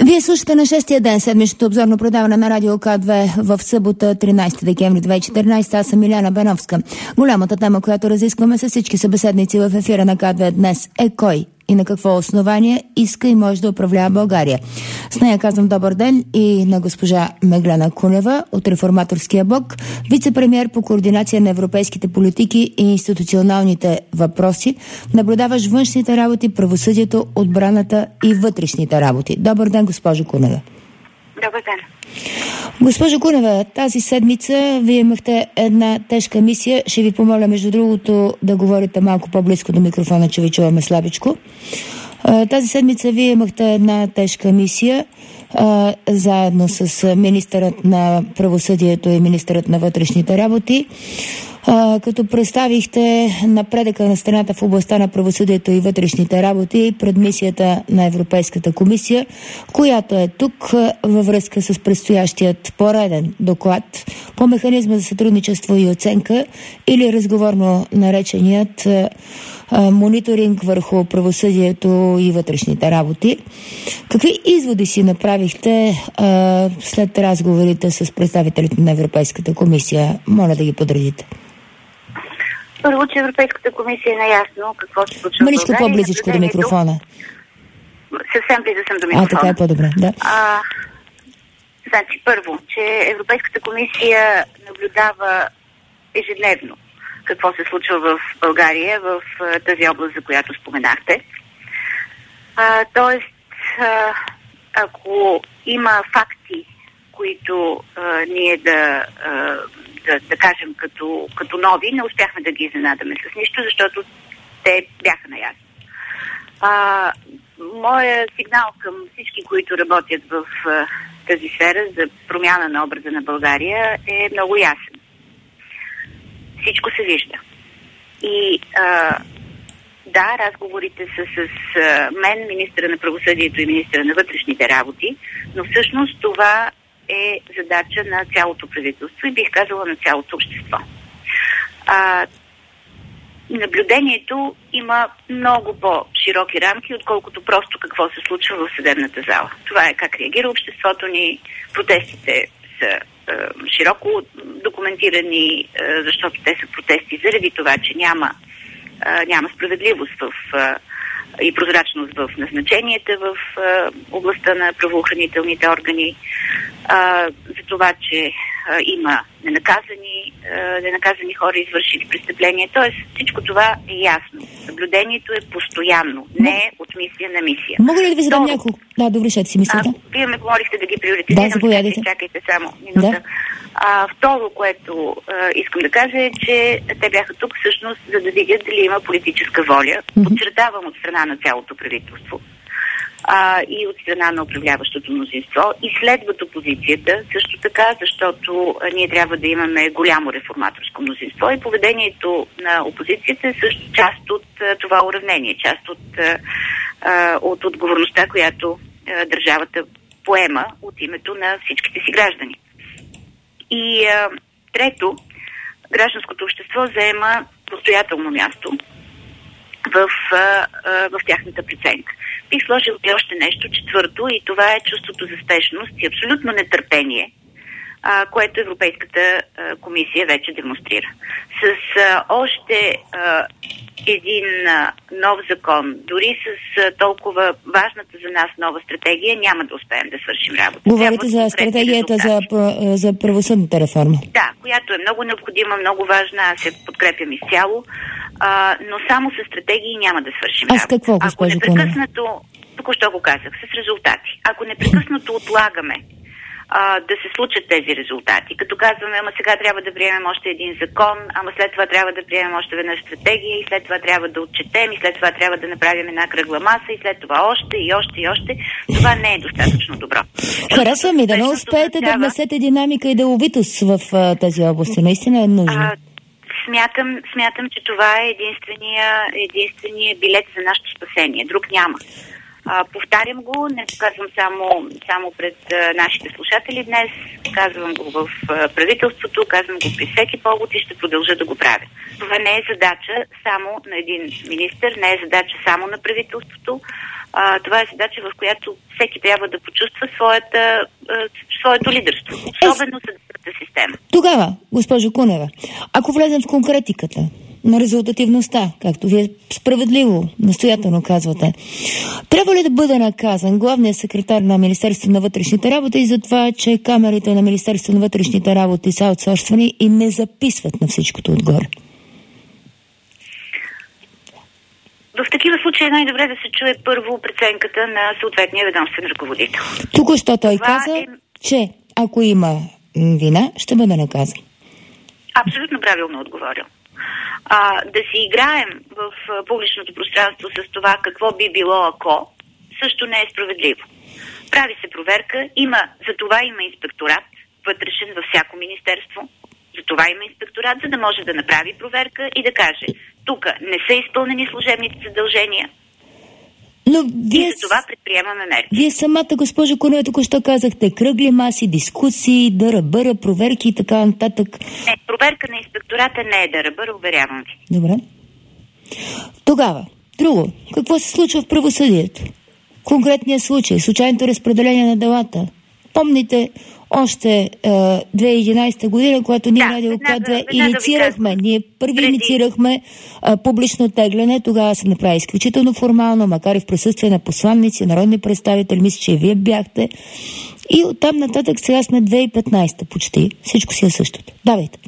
Вие слушате на 6-я ден седмичното обзорно предаване на Радио К2 в събота, 13 декември 2014. Аз съм Миляна Беновска. Голямата тема, която разискваме с всички събеседници в ефира на К2 днес е кой и на какво основание иска и може да управлява България. С нея казвам добър ден и на госпожа Меглена Кунева от Реформаторския блок, вице-премиер по координация на европейските политики и институционалните въпроси, наблюдаваш външните работи, правосъдието, отбраната и вътрешните работи. Добър ден, госпожо Кунева. Добър ден. Госпожо Кунева, тази седмица вие имахте една тежка мисия. Ще ви помоля, между другото, да говорите малко по-близко до микрофона, че ви чуваме слабичко. Тази седмица вие имахте една тежка мисия заедно с министърът на правосъдието и министърът на вътрешните работи, като представихте напредъка на страната в областта на правосъдието и вътрешните работи пред мисията на Европейската комисия, която е тук във връзка с предстоящият пореден доклад по механизма за сътрудничество и оценка или разговорно нареченият мониторинг върху правосъдието и вътрешните работи. Какви изводи си направихте след разговорите с представителите на Европейската комисия? Моля да ги подредите. Първо, че Европейската комисия е наясно какво се случва в България. Маличко по-близичко до микрофона. Съвсем близо съм до микрофона. Така е по-добре, да. Значи, първо, че Европейската комисия наблюдава ежедневно какво се случва в България, в тази област, за която споменахте. Тоест, ако има факти, които ние да кажем като нови, не успяхме да ги изненадаме с нищо, защото те бяха наясно. Моя сигнал към всички, които работят в тази сфера за промяна на образа на България е много ясен. Всичко се вижда. И да, разговорите са с мен, министъра на правосъдието и министъра на вътрешните работи, но всъщност това е задача на цялото правителство и бих казала на цялото общество. Наблюдението има много по-широки рамки, отколкото просто какво се случва в съдебната зала. Това е как реагира обществото ни, протестите са широко документирани, защото те са протести заради това, че няма справедливост и прозрачност в назначенията в областта на правоохранителните органи, за това, че има ненаказани хора, извършили престъпления. Тоест всичко това е ясно. Съблюдението е постоянно, не е от мисия на мисия. Мога ли да ви задам няколко? Да, добре, ще си мислите. Вие ме помолихте да ги приоритизирам. Да, заповядайте. Чакайте само минута. Да. Второ, което искам да кажа е, че те бяха тук всъщност, за да видят дали има политическа воля. Подчертавам от страна на цялото правителство и от страна на управляващото мнозинство и следват опозицията също така, защото ние трябва да имаме голямо реформаторско мнозинство и поведението на опозицията е също част от това уравнение, част от отговорността, която държавата поема от името на всичките си граждани. И трето, гражданското общество заема постоятелно място в тяхната преценка. Бих сложил и още нещо, четвърто, и това е чувството за спешност и абсолютно нетърпение, което Европейската комисия вече демонстрира. С още един нов закон, дори с толкова важната за нас нова стратегия, няма да успеем да свършим работа. Говорите за стратегията за правосъдната реформа. Да, която е много необходима, много важна, аз се подкрепям изцяло, но само с стратегии няма да свършим работа. А с какво, госпожо Кунева? Току-що го казах, с резултати. Ако непрекъснато отлагаме да се случат тези резултати, като казваме, ама сега трябва да приемем още един закон, ама след това трябва да приемем още веднъж стратегия и след това трябва да отчетем и след това трябва да направим една кръгла маса и след това още и още, това не е достатъчно добро. Харесва ми да не успеете да внесете динамика и деловитост в тези области. Наистина е нужно. Смятам, че това е единствения билет за нашето спасение. Друг няма. Повтарям го, не го казвам само пред нашите слушатели днес, казвам го в правителството, казвам го при всеки повод и ще продължа да го правя. Това не е задача само на един министър, не е задача само на правителството. Това е задача, в която всеки трябва да почувства своето лидерство, особено съдебната система. Тогава, госпожо Кунева, ако влезем в конкретиката на резултативността, както вие справедливо, настоятелно казвате, трябва ли да бъде наказан главният секретар на Министерството на вътрешните работи и за това, че камерите на Министерството на вътрешните работи са аутсорсвани и не записват на всичкото отгоре? В такива случаи е най-добре да се чуе първо преценката на съответния ведомствен ръководител. Току-що той каза, че ако има вина, ще бъде наказан. Абсолютно правилно отговорил. Да си играем в публичното пространство с това какво би било ако, също не е справедливо. Прави се проверка, за това има инспекторат, вътрешен във всяко министерство. За това има инспекторат, за да може да направи проверка и да каже, тук не са изпълнени служебните задължения. Но вие... И за това предприемаме мерки. Вие самата, госпожо Кунева, току-що казахте кръгли маси, дискусии, дъра-бъра, проверки и така нататък. Не, проверка на инспектората не е дъра-бъра, уверявам ви. Добре. Тогава, друго, какво се случва в правосъдието? Конкретният случай, случайното разпределение на делата. Помните още 2011 година, когато ние Радио К2 инициирахме, ние първи инициирахме публично тегляне, тогава се направи изключително формално, макар и в присъствие на посланници, народни представители, мисля, че и вие бяхте. И оттам нататък сега сме 2015 почти. Всичко си е същото. Давайте.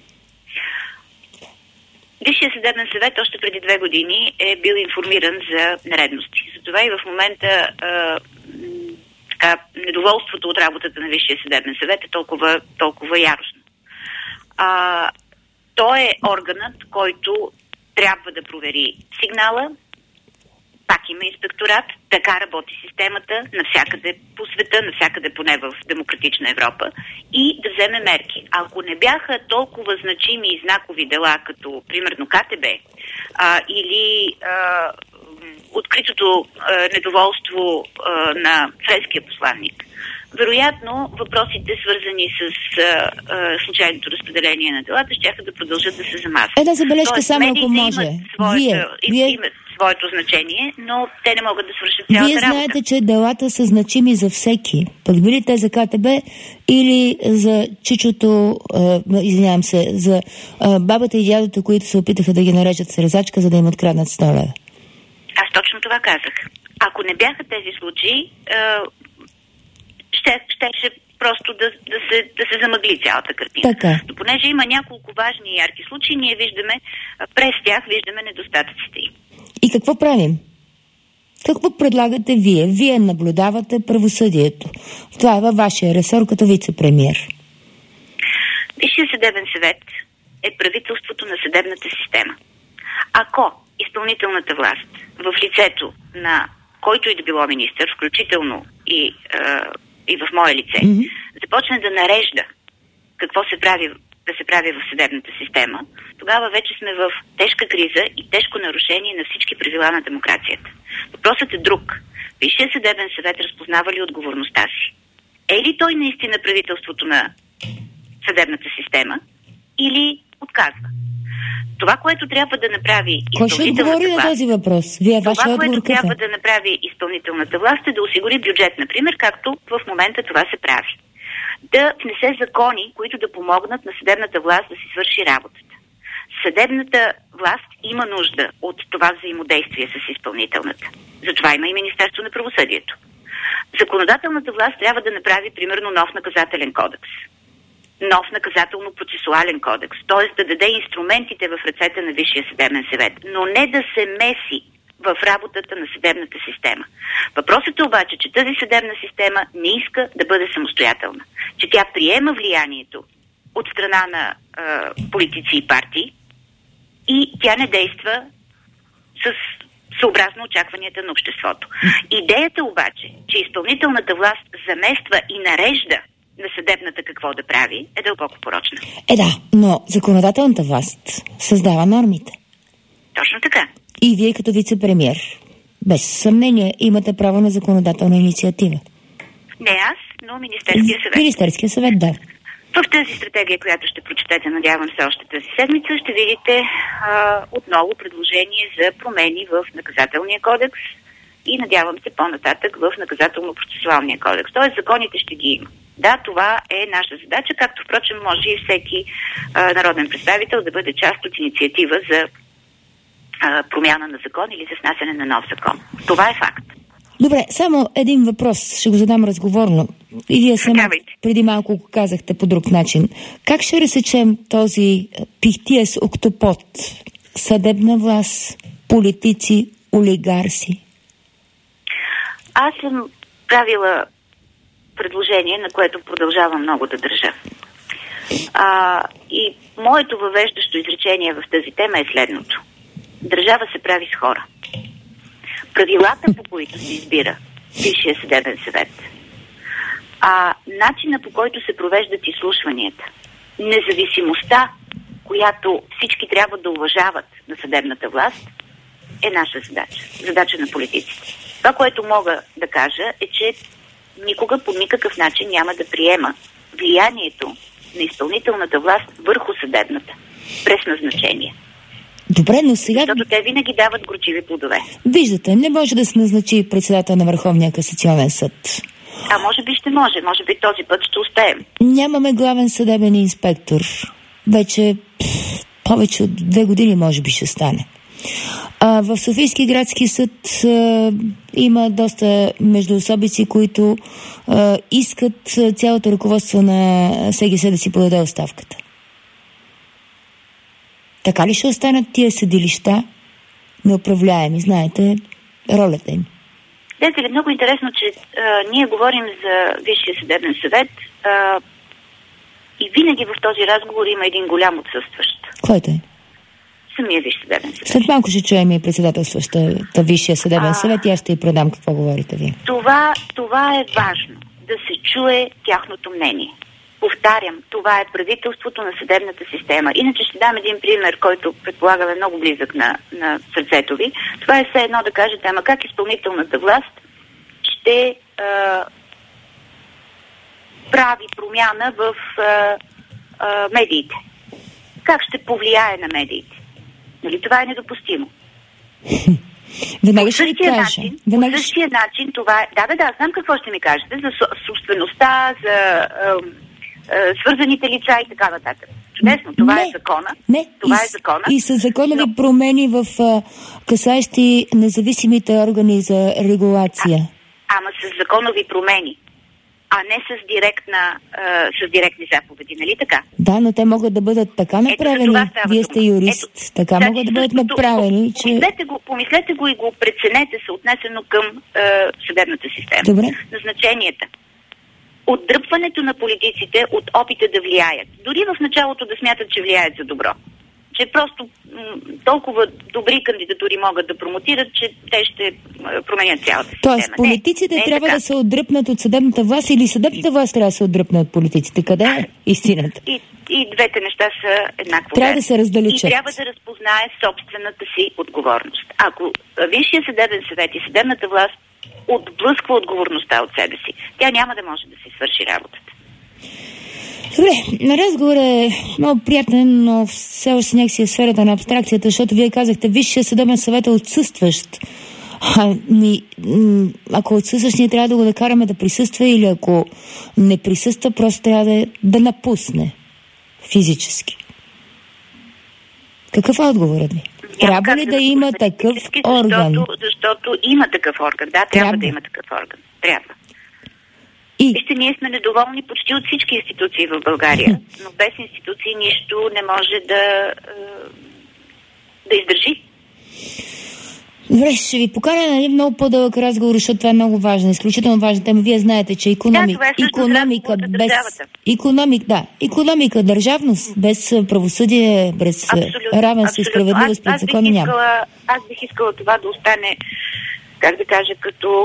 Висшият съдебен съвет още преди 2 години е бил информиран за нередности. Затова и в момента недоволството от работата на Висшия съдебен съвет е толкова яростно. Той е органът, който трябва да провери сигнала. Пак има инспекторат, така работи системата навсякъде по света, навсякъде поне в демократична Европа, и да вземе мерки. Ако не бяха толкова значими и знакови дела, като примерно КТБ или откритото недоволство на френския посланник, вероятно въпросите, свързани с случайното разпределение на делата, щяха да продължат да се замазват. Една забележка само, ако може. Имат своето значение, но те не могат да свършат цялата работа. Вие знаете, че делата са значими за всеки. Пък били те за КТБ или за чичото, за бабата и дядото, които се опитаха да ги нарежат с резачка, за да им откраднат 100 лева. Аз точно това казах. Ако не бяха тези случаи, ще просто да се замъгли цялата картина. Така. Но понеже има няколко важни и ярки случаи, ние през тях виждаме недостатъците. И какво правим? Какво предлагате вие? Вие наблюдавате правосъдието. Това е във вашия ресор като вице-премиер. Висшият съдебен съвет е правителството на съдебната система. Ако изпълнителната власт в лицето на който и да било министър, включително и в мое лице, започне да нарежда какво да се прави в съдебната система, тогава вече сме в тежка криза и тежко нарушение на всички правила на демокрацията. Въпросът е друг. Висшият съдебен съвет разпознава ли отговорността си? Е ли той наистина правителството на съдебната система или отказва? Това, което трябва да направи изпълнителната власт... на този въпрос? Това, което трябва да направи изпълнителната власт, е да осигури бюджет, например, както в момента това се прави. Да внесе закони, които да помогнат на съдебната власт да си свърши работата. Съдебната власт има нужда от това взаимодействие с изпълнителната. Затова има и Министерство на правосъдието. Законодателната власт трябва да направи, примерно, нов наказателен кодекс. Нов наказателно-процесуален кодекс, т.е. да даде инструментите в ръцете на Висшия съдебен съвет, но не да се меси в работата на съдебната система. Въпросът е обаче, че тази съдебна система не иска да бъде самостоятелна, че тя приема влиянието от страна на политици и партии и тя не действа съобразно очакванията на обществото. Идеята обаче, че изпълнителната власт замества и нарежда на съдебната какво да прави, е дълбоко порочна. Да, но законодателната власт създава нормите. Точно така. И вие като вице-премиер Без съмнение имате право на законодателна инициатива. Не аз, но Министерския съвет. Министерския съвет, да. В тази стратегия, която ще прочетете, надявам се, още тази седмица, ще видите отново предложение за промени в наказателния кодекс и надявам се по-нататък в наказателно-процесуалния кодекс. Тоест законите ще ги има. Да, това е наша задача, както впрочем може и всеки народен представител да бъде част от инициатива за промяна на закон или за внасяне на нов закон. Това е факт. Добре, само един въпрос, ще го задам разговорно. И вие сама преди малко го казахте по друг начин. Как ще разсечем този пихтиес октопод? Съдебна власт, политици, олигарси? Аз съм правила предложение, на което продължавам много да държа. И моето въвеждащо изречение в тази тема е следното. Държава се прави с хора. Правилата, по които се избира Висшия съдебен съвет, начина, по който се провеждат изслушванията, независимостта, която всички трябва да уважават на съдебната власт, е наша задача. Задача на политиците. Това, което мога да кажа, е, че никога по никакъв начин няма да приема влиянието на изпълнителната власт върху съдебната през назначение. Добре, но сега... Защото те винаги дават горчиви плодове. Виждате, не може да се назначи председател на Върховния касационен съд. Може би ще може. Може би този път ще успеем. Нямаме главен съдебен инспектор. Вече повече от 2 години може би ще стане. В Софийски градски съд има доста междуособици, които искат цялото ръководство на СГС да си подаде оставката. Така ли ще останат тия съдилища неуправляеми? Знаете ролята им. Дете ли, много интересно, че ние говорим за Висшия съдебен съвет и винаги в този разговор има един голям отсъстващ. Който е? Самия Висш съдебен съвет. След малко ще чуем и председателстващата Висшия съдебен съвет и аз ще й предам какво говорите ви. Това е важно, да се чуе тяхното мнение. Повтарям, това е правителството на съдебната система. Иначе ще дам един пример, който предполагам е много близък на сърцето ви. Това е все едно да кажете, ама как изпълнителната власт ще прави промяна в медиите? Как ще повлияе на медиите? Нали, това е недопустимо. Веднага ще ви кажа. По същия начин това е... Да, знам какво ще ми кажете за собствеността, за свързаните лица и така нататък. Чудесно, това е закона. Това е закона. И с законови промени в касаещи независимите органи за регулация. Ама с законови промени, а не с директни заповеди, нали така? Да, но те могат да бъдат така направени. Вие сте юрист. Така могат да бъдат направени, че... Помислете го и го преценете съотнесено към съдебната система. Добре. Назначенията. Отдръпването на политиците от опита да влияят. Дори в началото да смятат, че влияят за добро. Че просто толкова добри кандидатури могат да промотират, че те ще променят цялата система. Тоест, политиците трябва да се отдръпнат от съдебната власт или съдебната власт трябва да се отдръпне от политиците? Къде е истината? И двете неща са еднакво. Трябва да се разделичат. И трябва да разпознае собствената си отговорност. Ако Висшия съдебен съвет и съдебната власт отблъсква отговорността от себе си, тя няма да може да си свърши работата. Добре, на разговор е много приятен, но все още някакси е сферата на абстракцията, защото вие казахте, Висшия съдебен съвет е отсъстващ. Ако отсъстващ, ние трябва да го накараме да присъства или ако не присъства, просто трябва да напусне физически. Какъв е отговорът ви? Трябва ли да има такъв орган? Защото има такъв орган. Да, трябва да има такъв орган. Трябва. Вижте, ние сме недоволни почти от всички институции в България, но без институции нищо не може да издържи. Добре, ще ви поканя на един много по-дълъг разговор, защото това е много важно, изключително важна тема. Вие знаете, че икономика, държавност, без правосъдие, без равенство и справедливост пред закона няма. Аз бих искала това да остане, как да кажа, като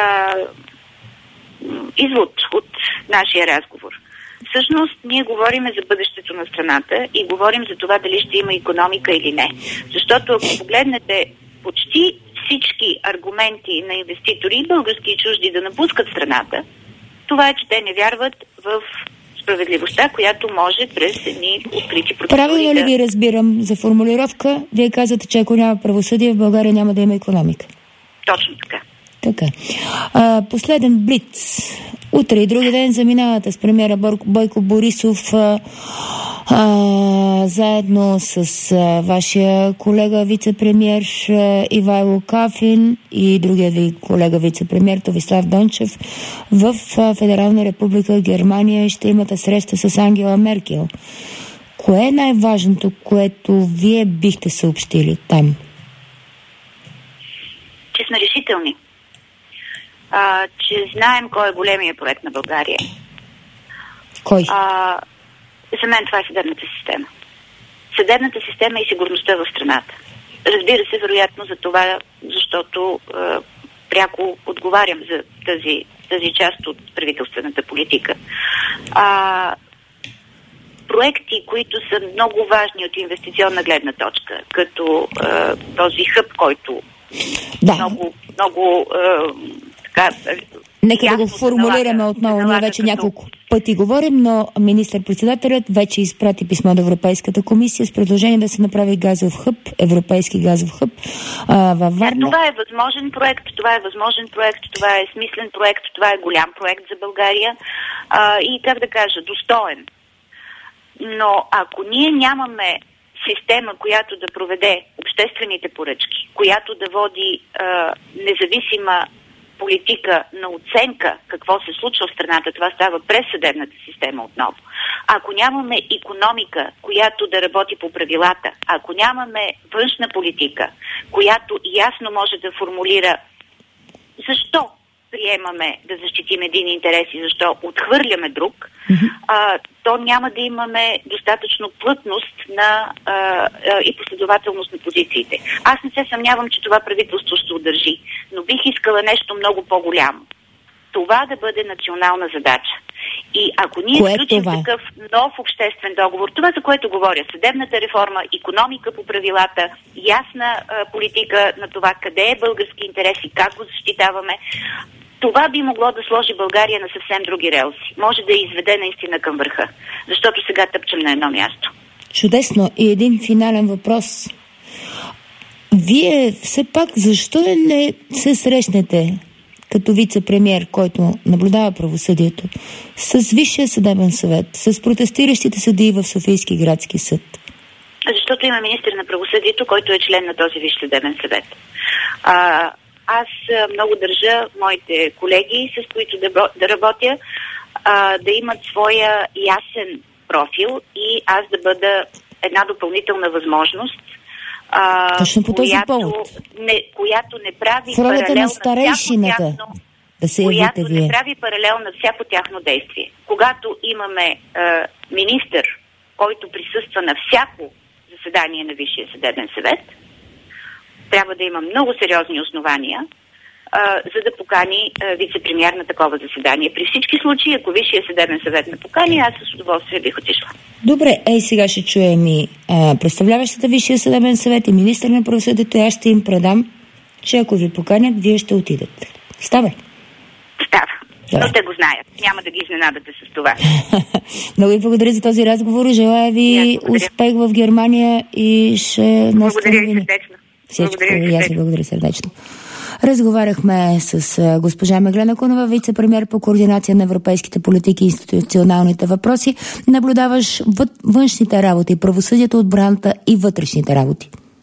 извод от нашия разговор. Всъщност, ние говорим за бъдещето на страната и говорим за това дали ще има икономика или не. Защото ако погледнете почти всички аргументи на инвеститори, български и чужди, да напускат страната, това е, че те не вярват в справедливостта, която може през едни открити процедури. Правилно ли ви разбирам за формулировка? Вие казвате, че ако няма правосъдие, в България няма да има икономика. Точно така. Така. Последен блиц. Утре и други ден заминавате с премиера Бойко Борисов заедно с вашия колега вице-премиер Ивайло Калфин и другия ви колега вице-премиер Томислав Дончев в Федерална република Германия. Ще имате среща с Ангела Меркел. Кое е най-важното, което вие бихте съобщили там? Че сме решителни. Че знаем кой е големия проект на България. Кой? За мен това е съдебната система. Съдебната система и сигурността в страната. Разбира се, вероятно за това, защото пряко отговарям за тази част от правителствената политика. Проекти, които са много важни от инвестиционна гледна точка, като този хъб, който много нека да го формулираме отново. Ние вече няколко пъти говорим, но министър-председателят вече изпрати писмо до Европейската комисия с предложение да се направи газов хъб, европейски газов хъб във Варна. Това е възможен проект, това е смислен проект, това е голям проект за България и, как да кажа, достоен. Но ако ние нямаме система, която да проведе обществените поръчки, която да води независима политика на оценка какво се случва в страната, това става през съдебната система отново. Ако нямаме икономика, която да работи по правилата, ако нямаме външна политика, която ясно може да формулира защо приемаме да защитим един интерес и защо отхвърляме друг, то няма да имаме достатъчно плътност и последователност на позициите. Аз не се съмнявам, че това правителство ще удържи, но бих искала нещо много по-голямо. Това да бъде национална задача. И ако ние включим такъв нов обществен договор, това, за което говоря, съдебната реформа, икономика по правилата, ясна политика на това къде е български интерес и как го защитаваме, това би могло да сложи България на съвсем други релси. Може да я изведе наистина към върха, защото сега тъпчем на едно място. Чудесно. И един финален въпрос. Вие все пак защо не се срещнете като вице-премиер, който наблюдава правосъдието, с Висшия съдебен съвет, с протестиращите съдии в Софийски градски съд? Защото има министър на правосъдието, който е член на този Висш съдебен съвет. Аз много държа моите колеги, с които да работя, да имат своя ясен профил и аз да бъда една допълнителна възможност, точно по този повод. Която не прави паралел на старейшината, която не прави паралел на всяко тяхно действие. Когато имаме министър, който присъства на всяко заседание на Висшия съдебен съвет, трябва да има много сериозни основания, за да покани вице-премиер на такова заседание. При всички случаи, ако Висшия съдебен съвет ме покани, аз с удоволствие бих отишла. Добре, сега ще чуем и представляващата Висшия съдебен съвет и министър на правосъдието. Аз ще им предам, че ако ви поканят, вие ще отидете. Става ли? Става. Но те го знаят. Няма да ги изненадате с това. Много ви благодаря за този разговор. Желая ви успех в Германия и ще благодаря ви сърдечно. Всичко, и аз ви благодаря сърдечно. Разговаряхме с госпожа Меглена Кунева, вице-премиер по координация на европейските политики и институционалните въпроси, наблюдаваш външните работи, правосъдието, отбраната и вътрешните работи.